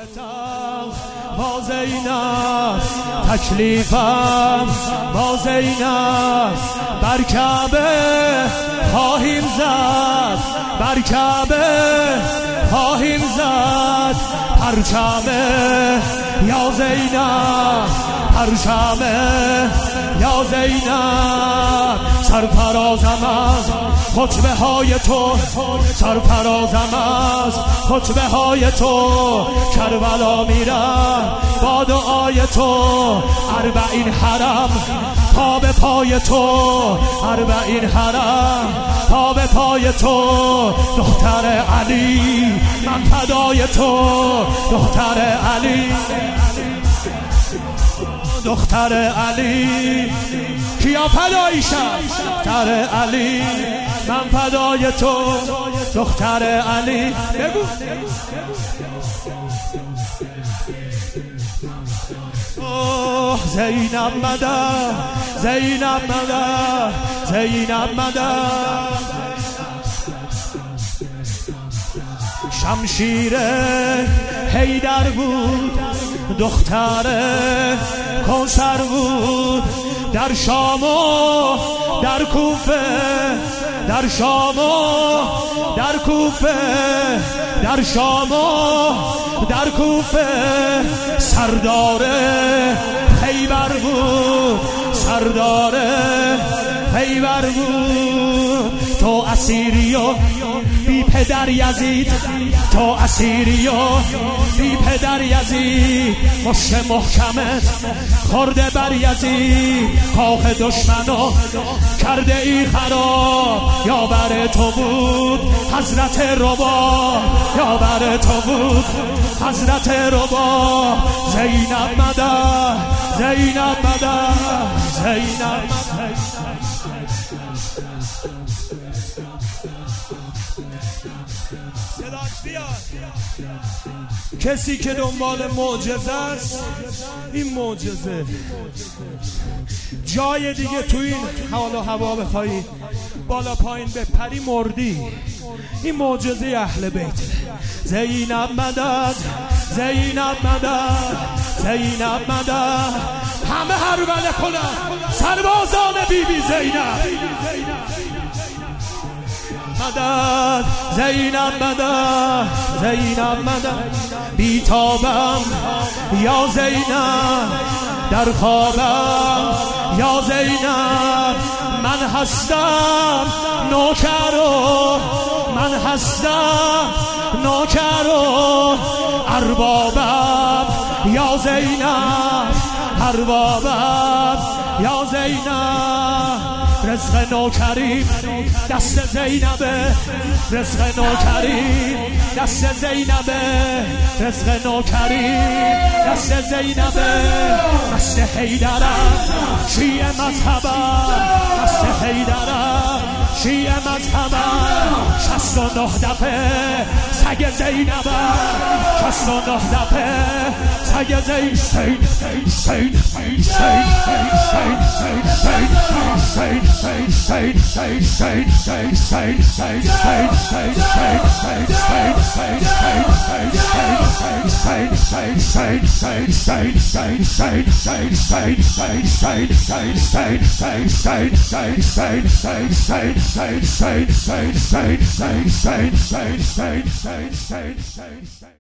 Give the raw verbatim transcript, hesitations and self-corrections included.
با زینب تکلیفم با زینب بر کعبه خواهیم زد بر کعبه خواهیم زد پرچمه یا زینب پرچمه یا زینب سرفرازم از خطبه های تو سرفرازم از خطبه های تو کربلا میرم با دعای تو اربعین حرم پا به پای تو اربعین حرم پا به پای تو دختر علی من فدای تو دختر علی دختر علی کیا فدایشم دختر علی من فدای تو دختر علی بگو اوه زینب مدد زینب مدد زینب مدد شمشیر حیدر بود دختر کوثر بود در شام و در کوفه در شام و در کوفه در شام و در کوفه سردار خیبر بود سردار خیبر بود تو اسیری و بی پدر یزید تو اسیری و بی پدر یزید مشت محکمت خورده بر یزید کاخ دشمنو کرده ای خراب یا بر تو بود حضرت ربا یا بر تو بود حضرت ربا زینب مدد زینب مدد زینب کسی که دنبال معجزه است این معجزه جای دیگه تو این حال و هوا بخوایی بالا پایین بپری مردی این معجزه اهل بیت زینب مدد زینب مدد زینب مدد همه هر بله کنن سربازان بی بی زینب مدد زینب مدد زینب مدد بیتابم یا زینب در خوابم یا زینب من هستم نوکر و من هستم نوکر و اربابم یا زینب اربابم یا زینب رزق نوکری دست زینبه رزق نوکری دست زینبه رزق نوکری دست زینبه دست حیدرم شیعه مذهبم دست حیدرم شیعه مذهبم شست و نه دفعه سگ زینبم شست و نه دفعه سگ زین سین سین سین سین سین Say, say, say, say, say, say, say, say, say, say.